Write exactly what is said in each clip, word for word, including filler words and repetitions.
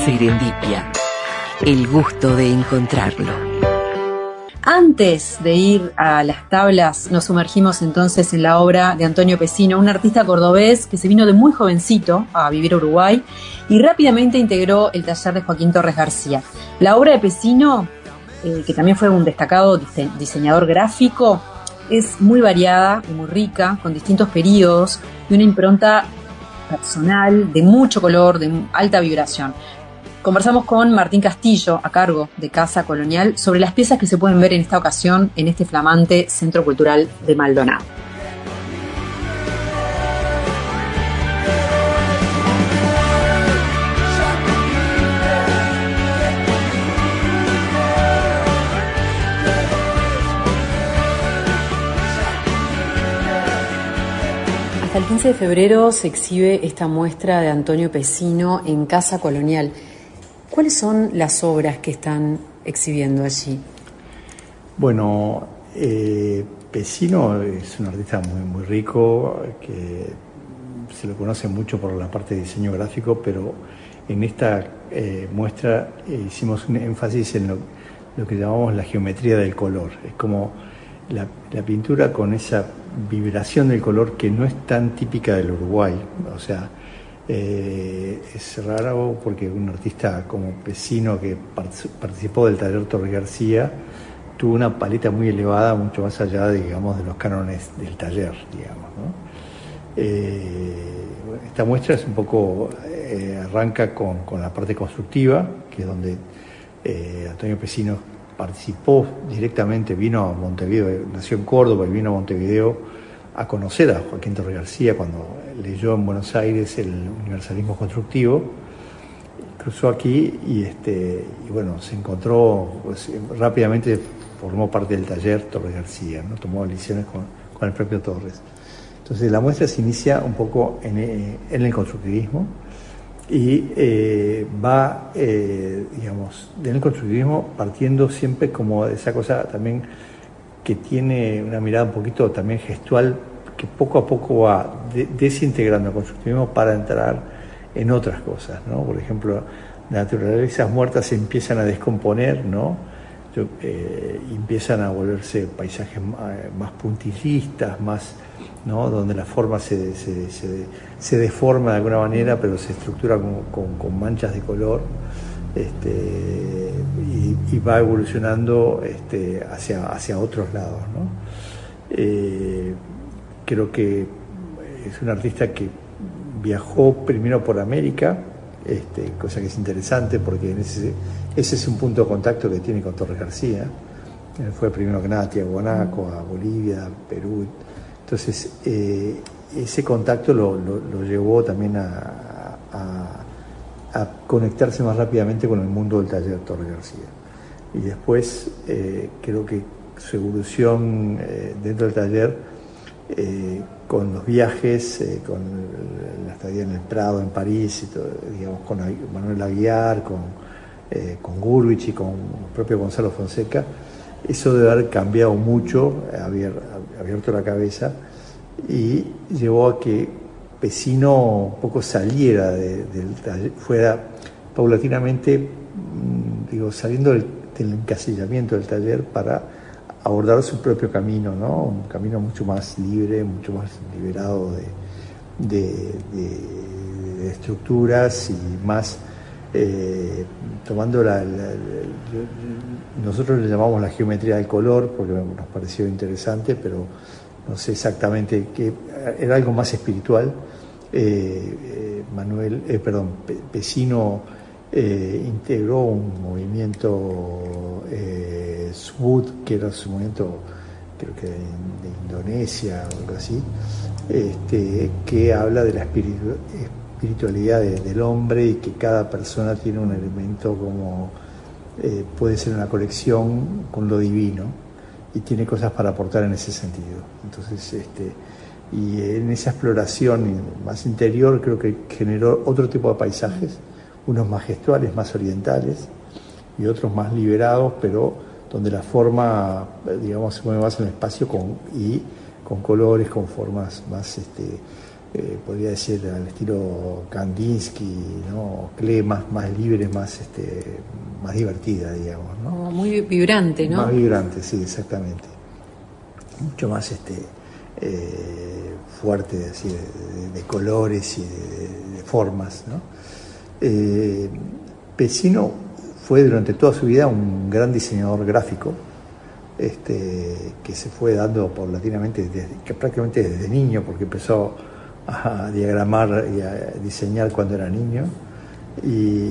Serendipia, el gusto de encontrarlo. Antes de ir a las tablas, nos sumergimos entonces en la obra de Antonio Pecino, un artista cordobés que se vino de muy jovencito a vivir a Uruguay y rápidamente integró el taller de Joaquín Torres García. La obra de Pecino, eh, que también fue un destacado dise- diseñador gráfico, es muy variada y muy rica, con distintos periodos y una impronta personal de mucho color, de alta vibración. Conversamos con Martín Castillo, a cargo de Casa Colonial, sobre las piezas que se pueden ver en esta ocasión en este flamante Centro Cultural de Maldonado. Hasta el quince de febrero se exhibe esta muestra de Antonio Pecino en Casa Colonial. ¿Cuáles son las obras que están exhibiendo allí? Bueno, eh, Pecino es un artista muy, muy rico, que se lo conoce mucho por la parte de diseño gráfico, pero en esta eh, muestra eh, hicimos un énfasis en lo, lo que llamamos la geometría del color. Es como la, la pintura con esa vibración del color que no es tan típica del Uruguay. O sea, Eh, es raro porque un artista como Pecino, que participó del taller Torres García, tuvo una paleta muy elevada, mucho más allá, digamos, de los cánones del taller, digamos, ¿no? Eh, esta muestra es un poco, eh, arranca con, con la parte constructiva, que es donde eh, Antonio Pecino participó directamente, vino a Montevideo, nació en Córdoba y vino a Montevideo a conocer a Joaquín Torres García cuando leyó en Buenos Aires el universalismo constructivo. Cruzó aquí y, este, y bueno, se encontró, pues, rápidamente formó parte del taller Torres García, ¿no? Tomó lecciones con, con el propio Torres. Entonces la muestra se inicia un poco en, en el constructivismo y eh, va, eh, digamos, en el constructivismo partiendo siempre como de esa cosa también que tiene una mirada un poquito también gestual, que poco a poco va de, desintegrando el constructivismo para entrar en otras cosas, ¿no? Por ejemplo, naturalezas muertas se empiezan a descomponer, ¿no? Yo, eh, empiezan a volverse paisajes más, más puntillistas, más, ¿no? Donde la forma se, se, se, se deforma de alguna manera, pero se estructura con, con, con manchas de color. Este, y, y va evolucionando este, hacia, hacia otros lados, ¿no? Eh, creo que es un artista que viajó primero por América, este, cosa que es interesante porque en ese, ese es un punto de contacto que tiene con Torres García. Él fue primero que nada a Tiahuanaco, a Bolivia, a Perú. Entonces eh, ese contacto lo, lo, lo llevó también a, a a conectarse más rápidamente con el mundo del taller Torres García. Y después eh, creo que su evolución eh, dentro del taller, eh, con los viajes, eh, con la estadía en el Prado, en París, y todo, digamos, con Manuel Aguiar, con, eh, con Gurwitch y con el propio Gonzalo Fonseca, eso debe haber cambiado mucho, haber abierto la cabeza y llevó a que Pecino un poco saliera de, del taller, fuera paulatinamente, digo, saliendo del, del encasillamiento del taller para abordar su propio camino, ¿no? Un camino mucho más libre, mucho más liberado de, de, de, de estructuras y más eh, tomando la, la, la, nosotros le llamamos la geometría del color porque nos pareció interesante, pero no sé exactamente qué, era algo más espiritual. Eh, eh, Manuel, eh, perdón, Pecino eh, integró un movimiento eh, Subud, que era su movimiento, creo que de, de Indonesia o algo así, este, que habla de la espiritu espiritualidad de, del hombre y que cada persona tiene un elemento como eh, puede ser una conexión con lo divino y tiene cosas para aportar en ese sentido. Entonces, este, y en esa exploración más interior creo que generó otro tipo de paisajes, unos más gestuales, más orientales, y otros más liberados, pero donde la forma, digamos, se mueve más en el espacio con, y con colores, con formas más este, eh, podría decir al estilo Kandinsky, ¿no? Klee, más, más libre, más, este, más divertida, digamos, ¿no? Oh, muy vibrante, ¿no? Más vibrante, sí, exactamente. Mucho más este, eh, fuerte, así, de, de, de colores y de, de formas, ¿no? Eh, Pesino fue durante toda su vida un gran diseñador gráfico, este, que se fue dando paulatinamente, desde, que prácticamente desde niño, porque empezó a diagramar y a diseñar cuando era niño, y,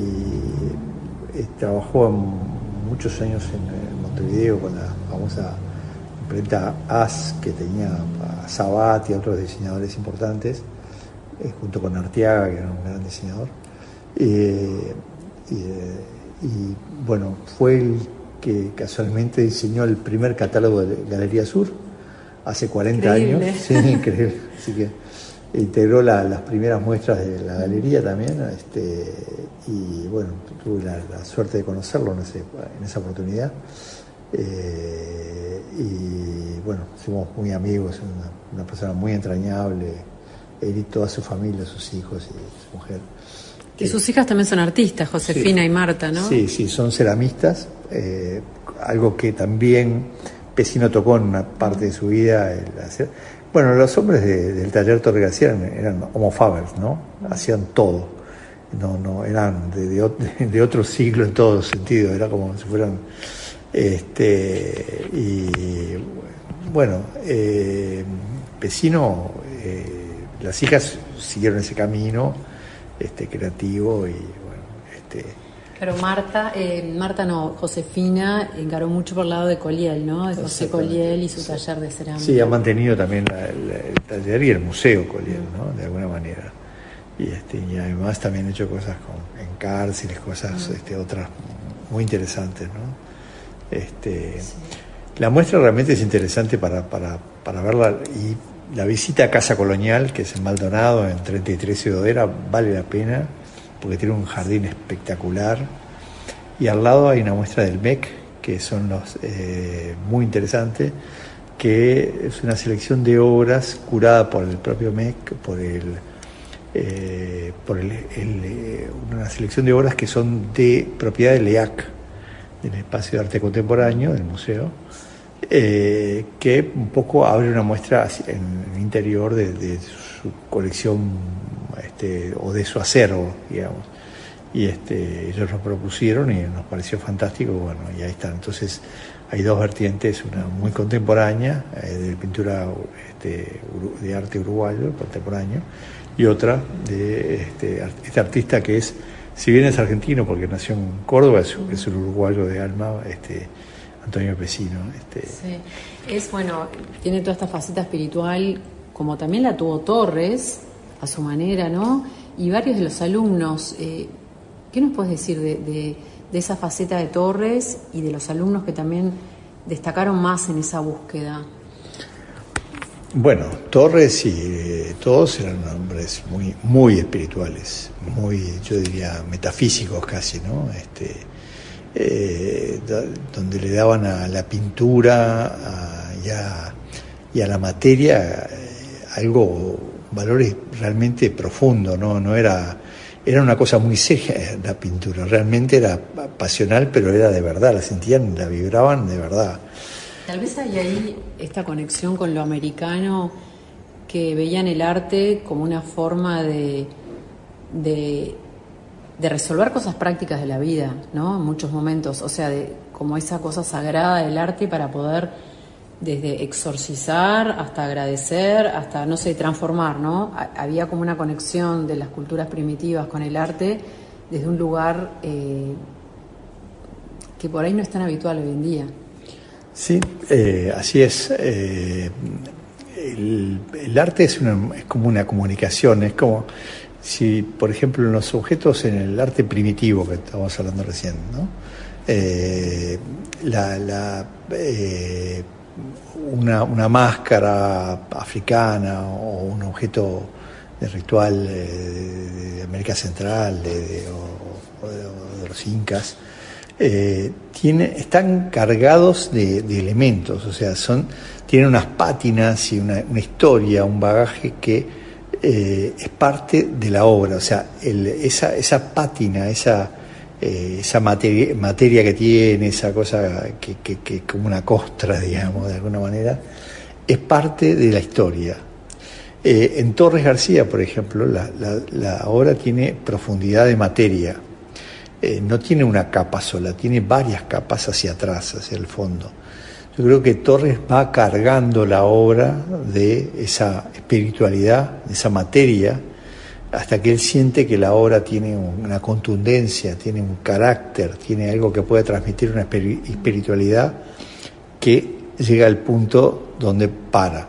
y trabajó muchos años en, en Montevideo con la famosa imprenta A S, que tenía a Sabat y a otros diseñadores importantes, eh, junto con Arteaga, que era un gran diseñador. Eh, y, y bueno, fue el que casualmente diseñó el primer catálogo de Galería Sur hace cuarenta increíble. años. Sí, increíble. Así que integró la, las primeras muestras de la galería también, este, y bueno, tuve la, la suerte de conocerlo en, ese, en esa oportunidad. Eh, y bueno, fuimos muy amigos, una, una persona muy entrañable, él y toda su familia, sus hijos y su mujer. Y sus hijas también son artistas, Josefina sí, y Marta, ¿no? Sí, sí, son ceramistas, eh, algo que también Pesino tocó en una parte de su vida. El hacer, bueno, los hombres de, del taller Torre García eran, eran homo faber, ¿no? Hacían todo, no, no, eran de, de, de otro siglo en todo sentido, era como si fueran, este, y bueno, eh, Pesino, eh, las hijas siguieron ese camino, este, creativo y bueno, este. Pero Marta, eh, Marta no, Josefina encaró mucho por el lado de Colliel, ¿no? De José Colliel y su sí. taller de cerámica. Sí, ha mantenido también la, el, el taller y el museo Colliel, ¿no? De alguna manera. Y este, y además también ha hecho cosas con, en cárceles, cosas, uh-huh. este, otras muy interesantes, ¿no? Este, sí. La muestra realmente es interesante para, para, para verla, y la visita a Casa Colonial, que es en Maldonado, en treinta y tres y Odera, vale la pena, porque tiene un jardín espectacular, y al lado hay una muestra del M E C, que son los eh, muy interesantes, que es una selección de obras curada por el propio M E C, por el, eh, por el, el, una selección de obras que son de propiedad del E A C, del Espacio de Arte Contemporáneo, del museo, eh, que un poco abre una muestra en el interior de, de su colección, este, o de su acervo, digamos. Y este, ellos lo propusieron y nos pareció fantástico, bueno, y ahí están. Entonces hay dos vertientes, una muy contemporánea, eh, de pintura, este, de arte uruguayo contemporáneo, y otra de este, este artista que es, si bien es argentino porque nació en Córdoba, es, es un uruguayo de alma, este, Antonio Pesino. Este. Sí, es bueno, tiene toda esta faceta espiritual, como también la tuvo Torres, a su manera, ¿no? Y varios de los alumnos, eh, ¿qué nos puedes decir de, de, de esa faceta de Torres y de los alumnos que también destacaron más en esa búsqueda? Bueno, Torres y eh, todos eran hombres muy, muy espirituales, muy, yo diría, metafísicos casi, ¿no? Este, eh, da, donde le daban a la pintura a, y, a, y a la materia eh, algo, valores realmente profundos, ¿no? No era, era una cosa muy seria la pintura, realmente era pasional, pero era de verdad, la sentían, la vibraban de verdad. Tal vez hay ahí esta conexión con lo americano, que veían el arte como una forma de, de, de resolver cosas prácticas de la vida, ¿no? En muchos momentos, o sea, de, como esa cosa sagrada del arte para poder desde exorcizar hasta agradecer, hasta, no sé, transformar, ¿no? Había como una conexión de las culturas primitivas con el arte desde un lugar eh, que por ahí no es tan habitual hoy en día. Sí, eh, así es. Eh, el, el arte es, una, es como una comunicación, es como si, por ejemplo, en los objetos, en el arte primitivo que estábamos hablando recién, ¿no? Eh, la, la, eh, una, una máscara africana o un objeto de ritual de, de América Central de, de, o, o de, o de los incas, Eh, tiene, están cargados de, de elementos, o sea, son, tienen unas pátinas y una, una historia, un bagaje que eh, es parte de la obra, o sea, el, esa, esa pátina, esa, eh, esa materia, materia que tiene, esa cosa que, que, que como una costra, digamos, de alguna manera, es parte de la historia. Eh, en Torres García, por ejemplo, la, la, la obra tiene profundidad de materia, eh, no tiene una capa sola, tiene varias capas hacia atrás, hacia el fondo. Yo creo que Torres va cargando la obra de esa espiritualidad, de esa materia, hasta que él siente que la obra tiene una contundencia, tiene un carácter, tiene algo que puede transmitir una espiritualidad que llega al punto donde para.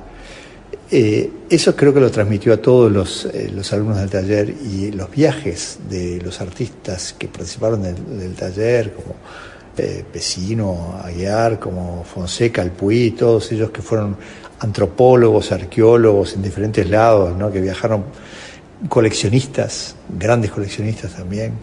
Eh, eso creo que lo transmitió a todos los, eh, los alumnos del taller, y los viajes de los artistas que participaron del, del taller, como eh, Pesino, Aguiar, como Fonseca, Alpuí, todos ellos que fueron antropólogos, arqueólogos en diferentes lados, ¿no? Que viajaron, coleccionistas, grandes coleccionistas también.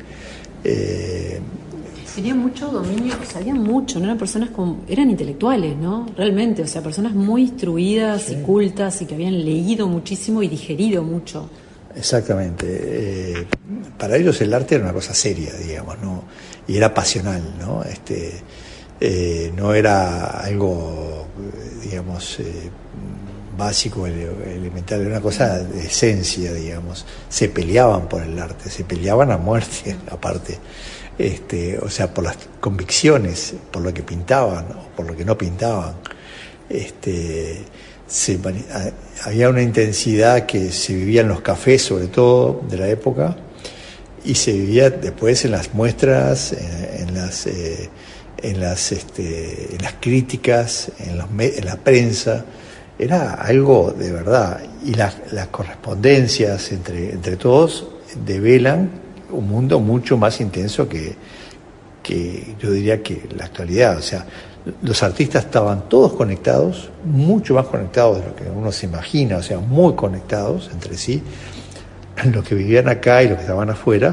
Eh, Tenían mucho dominio, sabían mucho, no eran personas como, eran intelectuales, ¿no? Realmente, o sea, personas muy instruidas, sí, y cultas, y que habían leído muchísimo y digerido mucho. Exactamente. Eh, para ellos el arte era una cosa seria, digamos, ¿no? Y era pasional, ¿no? Este, eh, no era algo, digamos, eh, básico, elemental, era una cosa de esencia, digamos. Se peleaban por el arte, se peleaban a muerte, aparte. Este, o sea, por las convicciones, por lo que pintaban o por lo que no pintaban. Este, se, había una intensidad que se vivía en los cafés, sobre todo de la época, y se vivía después en las muestras, en, en las, eh, en las, este, en las críticas, en, los, en la prensa. Era algo de verdad, y las, las correspondencias entre, entre todos develan un mundo mucho más intenso que, que yo diría que la actualidad. O sea, los artistas estaban todos conectados, mucho más conectados de lo que uno se imagina, o sea, muy conectados entre sí, los que vivían acá y los que estaban afuera.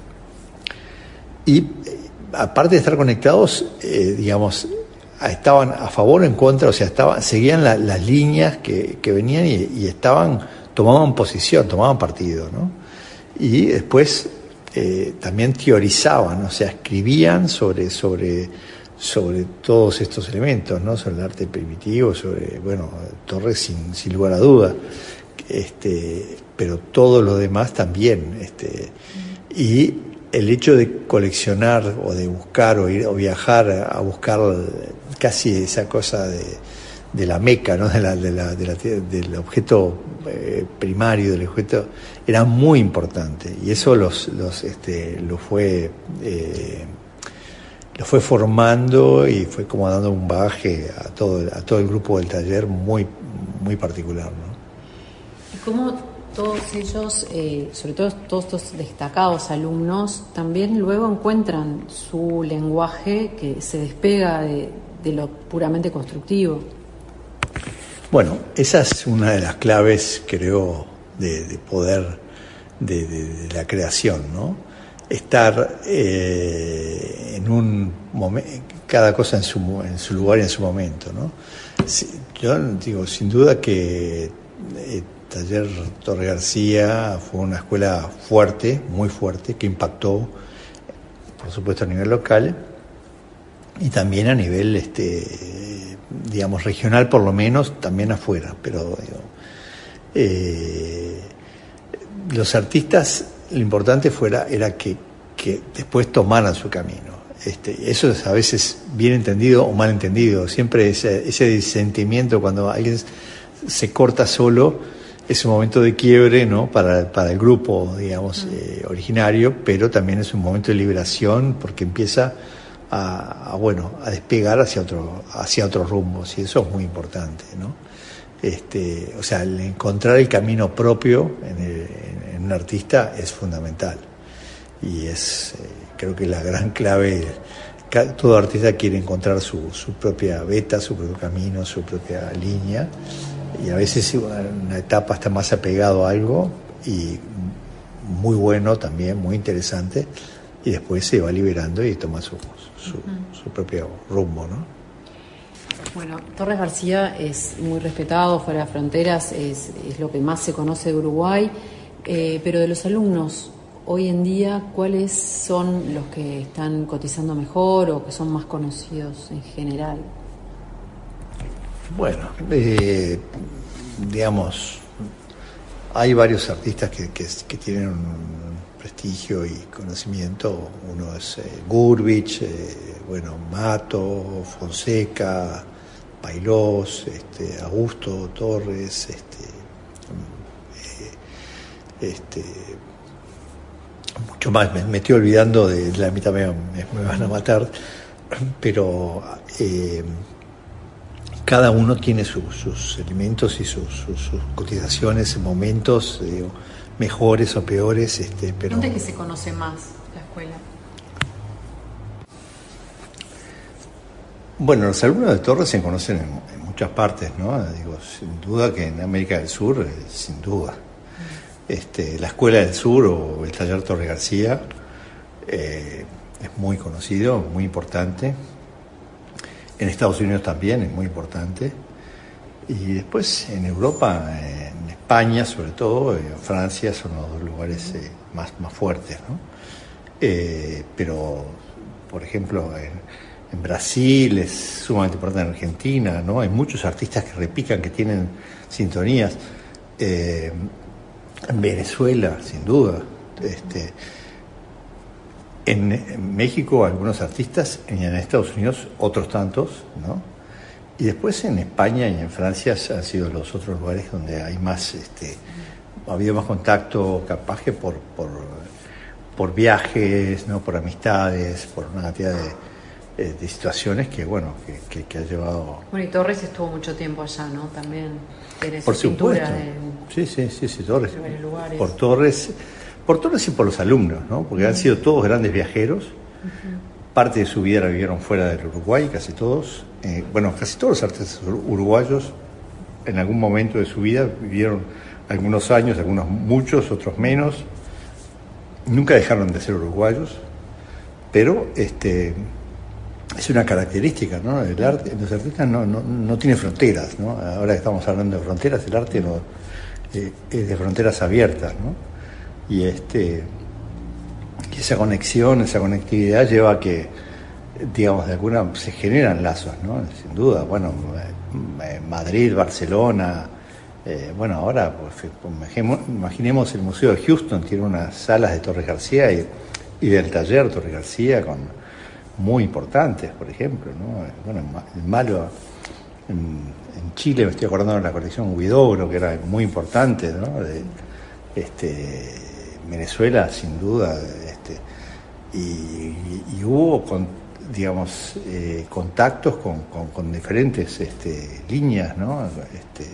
Y aparte de estar conectados, eh, digamos, estaban a favor o en contra, o sea, estaban, seguían la, las líneas que, que venían y, y estaban, tomaban posición, tomaban partido, ¿no? Y después Eh, también teorizaban, o sea, escribían sobre, sobre, sobre todos estos elementos, ¿no? Sobre el arte primitivo, sobre, bueno, Torres sin, sin lugar a duda, este, pero todo lo demás también. Este, y el hecho de coleccionar o de buscar o ir o viajar a buscar casi esa cosa de, de la meca, ¿no? de la, de la, de la, del objeto eh, primario, del objeto, era muy importante, y eso los, los, este, lo fue, eh, lo fue formando y fue como dando un bagaje a todo, a todo el grupo del taller muy, muy particular, ¿no? ¿Y cómo todos ellos, eh, sobre todo todos estos destacados alumnos, también luego encuentran su lenguaje que se despega de, de lo puramente constructivo? Bueno, esa es una de las claves, creo, de, de poder de, de, de la creación, ¿no? Estar eh, en un momento, cada cosa en su, en su lugar y en su momento, ¿no? Yo digo, sin duda que eh, Taller Torres García fue una escuela fuerte, muy fuerte, que impactó, por supuesto, a nivel local y también a nivel, este, digamos, regional, por lo menos, también afuera. Pero digo, eh, los artistas, lo importante fuera era que, que después tomaran su camino. Este, eso es a veces bien entendido o mal entendido. Siempre ese, ese sentimiento cuando alguien se corta solo es un momento de quiebre, ¿no? Para, para el grupo, digamos, eh, originario, pero también es un momento de liberación porque empieza a, a bueno, a despegar hacia otro, hacia otros rumbos, y eso es muy importante, ¿no? Este, o sea, el encontrar el camino propio en, el, en, en un artista es fundamental, y es, eh, creo que la gran clave. Todo artista quiere encontrar su, su propia beta, su propio camino, su propia línea, y a veces una etapa está más apegado a algo, y muy bueno también, muy interesante, y después se va liberando y toma su, su, uh-huh. su propio rumbo, ¿no? Bueno, Torres García es muy respetado fuera de fronteras, es, es lo que más se conoce de Uruguay, eh, pero de los alumnos, hoy en día, ¿cuáles son los que están cotizando mejor o que son más conocidos en general? Bueno, eh, digamos, hay varios artistas que, que, que tienen un prestigio y conocimiento. Uno es eh, Gurvich, eh, bueno, Mato, Fonseca, Pailós, este, Augusto Torres, este, eh, este, mucho más. Me, me estoy olvidando de la mitad, me, me van a matar, pero eh, cada uno tiene su, sus elementos y sus, sus, sus cotizaciones, momentos, digo, mejores o peores. Este, pero ¿dónde es que se conoce más la escuela? Bueno, los alumnos de Torres se conocen en, en muchas partes, ¿no? Digo, sin duda que en América del Sur, eh, sin duda. Este, la Escuela del Sur o el Taller Torres García eh, es muy conocido, muy importante. En Estados Unidos también es muy importante. Y después en Europa, en España sobre todo, en Francia son los dos lugares eh, más, más fuertes, ¿no? Eh, pero, por ejemplo, en En Brasil es sumamente importante, en Argentina, ¿no? Hay muchos artistas que repican, que tienen sintonías. Eh, en Venezuela, sin duda. Este, en, en México, algunos artistas, en Estados Unidos, otros tantos, ¿no? Y después en España y en Francia han sido los otros lugares donde hay más, este, ha habido más contacto, capaz que por, por, por viajes, ¿no? Por amistades, por una cantidad de de situaciones que, bueno, que, que, que ha llevado... Bueno, y Torres estuvo mucho tiempo allá, ¿no? También tiene por su supuesto. pintura de... Sí, sí, sí, sí, Torres. De varios lugares. Por Torres, por Torres y por los alumnos, ¿no? Porque uh-huh. han sido todos grandes viajeros. Uh-huh. Parte de su vida la vivieron fuera del Uruguay, casi todos. Eh, bueno, casi todos los artistas uruguayos en algún momento de su vida vivieron algunos años, algunos muchos, otros menos. Nunca dejaron de ser uruguayos, pero este... es una característica, ¿no? El arte, los artistas no, no, no tiene fronteras, ¿no? Ahora que estamos hablando de fronteras, el arte no, eh, es de fronteras abiertas, ¿no? Y este, y esa conexión, esa conectividad lleva a que, digamos, de alguna se generan lazos, ¿no? Sin duda. Bueno, eh, Madrid, Barcelona, eh, bueno, ahora, pues, imaginemos el Museo de Houston, tiene unas salas de Torres García y, y del Taller Torres García con muy importantes, por ejemplo, ¿no? Bueno, el Malo, en, en Chile me estoy acordando de la colección Huidobro, que era muy importante, ¿no? De, este, Venezuela, sin duda, este, y, y, y hubo, con, digamos, eh, contactos con, con, con diferentes este, líneas, ¿no? Este,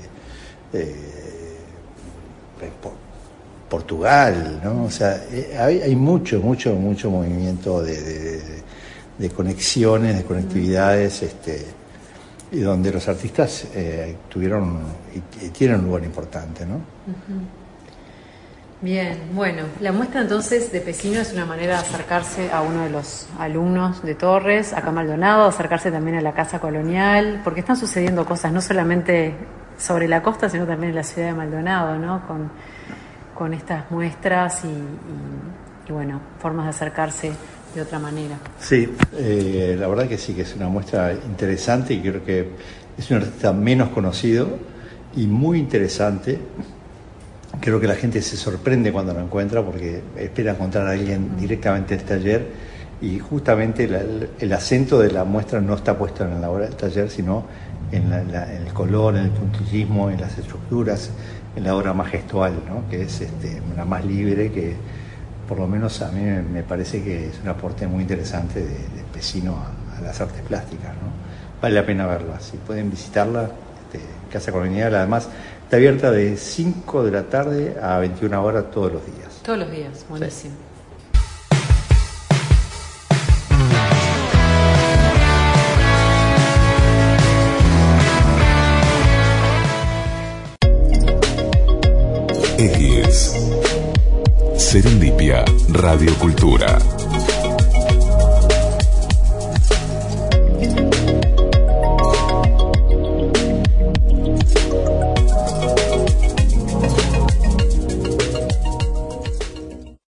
eh, por, Portugal, ¿no? O sea, eh, hay, hay mucho, mucho, mucho movimiento de, de, de de conexiones, de conectividades, este, y donde los artistas eh, tuvieron y, y tienen un lugar importante, ¿no? Uh-huh. Bien, bueno, la muestra entonces de Pesino es una manera de acercarse a uno de los alumnos de Torres, acá Maldonado, acercarse también a la Casa Colonial, porque están sucediendo cosas no solamente sobre la costa, sino también en la ciudad de Maldonado, ¿no? Con, con estas muestras y, y, y, bueno, formas de acercarse de otra manera. Sí, eh, la verdad que sí, que es una muestra interesante y creo que es un artista menos conocido y muy interesante. Creo que la gente se sorprende cuando lo encuentra porque espera encontrar a alguien directamente en el taller y justamente la, el, el acento de la muestra no está puesto en la obra del taller, sino en, la, la, en el color, en el puntillismo, en las estructuras, en la obra más gestual, ¿no? Que es este, la más libre, que por lo menos a mí me parece que es un aporte muy interesante de, de Pesino a, a las artes plásticas, ¿no? Vale la pena verla, si pueden visitarla, este, Casa Colonial, además está abierta de cinco de la tarde a veintiuna horas todos los días. Todos los días, buenísimo. Sí. X Serendipia Radio Cultura.